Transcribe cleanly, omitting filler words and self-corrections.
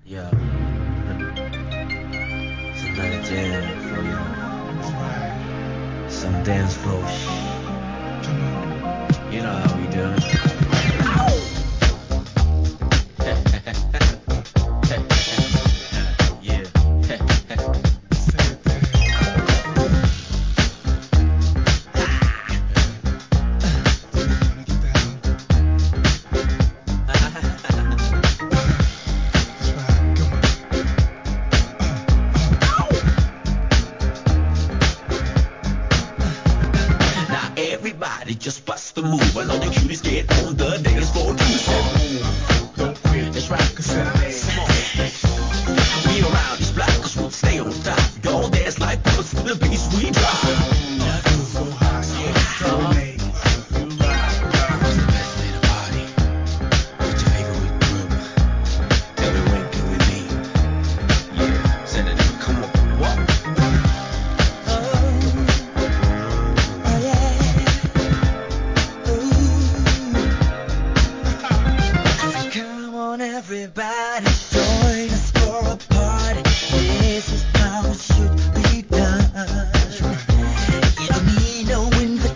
Yeah, somebody jam for you. Some dance floor. You know how we do. Yeah. Now everybody just bust the move. I know the cuties get on the dance floor too. Don't quit. That's right. Come on. We around these blockers, we'll stay on top. Y'all dance like bullets to the beats we drop. Come on, everybody.